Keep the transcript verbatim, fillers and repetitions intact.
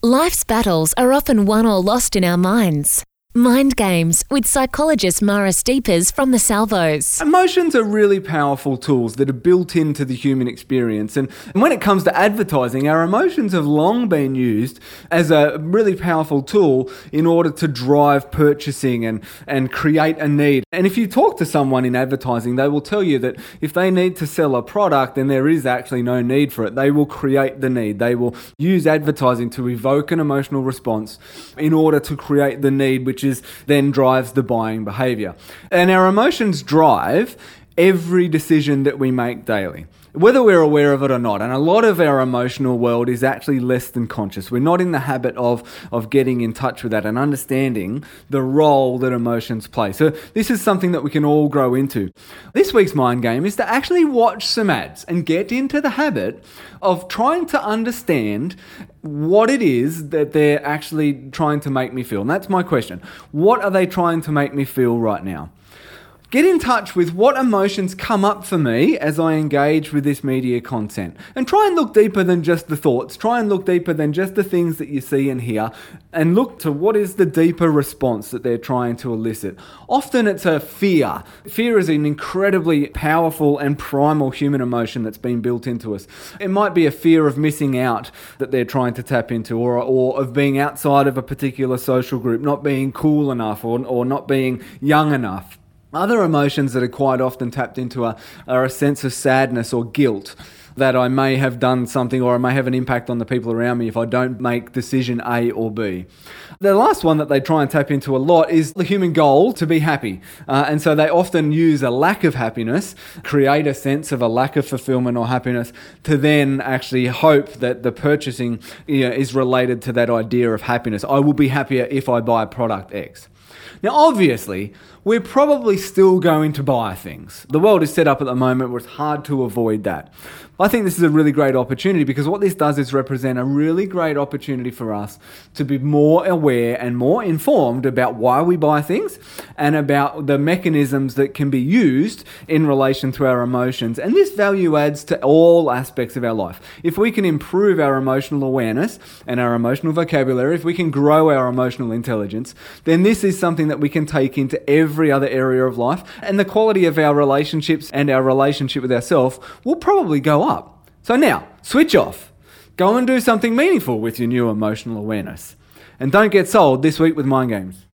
Life's battles are often won or lost in our minds. Mind Games with psychologist Mara Steepers from the Salvos. Emotions are really powerful tools that are built into the human experience. And when it comes to advertising, our emotions have long been used as a really powerful tool in order to drive purchasing and, and create a need. And if you talk to someone in advertising, they will tell you that if they need to sell a product, then there is actually no need for it. They will create the need. They will use advertising to evoke an emotional response in order to create the need, which is then drives the buying behavior. And our emotions drive every decision that we make daily, whether we're aware of it or not. And a lot of our emotional world is actually less than conscious. We're not in the habit of, of getting in touch with that and understanding the role that emotions play. So this is something that we can all grow into. This week's mind game is to actually watch some ads and get into the habit of trying to understand what it is that they're actually trying to make me feel. And that's my question. What are they trying to make me feel right now? Get in touch with what emotions come up for me as I engage with this media content. And try and look deeper than just the thoughts. Try and look deeper than just the things that you see and hear. And look to what is the deeper response that they're trying to elicit. Often it's a fear. Fear is an incredibly powerful and primal human emotion that's been built into us. It might be a fear of missing out that they're trying to tap into, or, or of being outside of a particular social group, not being cool enough, or, or not being young enough. Other emotions that are quite often tapped into are, are a sense of sadness or guilt that I may have done something, or I may have an impact on the people around me if I don't make decision A or B. The last one that they try and tap into a lot is the human goal to be happy. Uh, and so they often use a lack of happiness, create a sense of a lack of fulfillment or happiness, to then actually hope that the purchasing, you know, is related to that idea of happiness. I will be happier if I buy product X. Now, obviously, we're probably still going to buy things. The world is set up at the moment where it's hard to avoid that. I think this is a really great opportunity, because what this does is represent a really great opportunity for us to be more aware and more informed about why we buy things and about the mechanisms that can be used in relation to our emotions. And this value adds to all aspects of our life. If we can improve our emotional awareness and our emotional vocabulary, if we can grow our emotional intelligence, then this is something that we can take into every other area of life, and the quality of our relationships and our relationship with ourselves will probably go up. So now, switch off. Go and do something meaningful with your new emotional awareness. And don't get sold this week with Mind Games.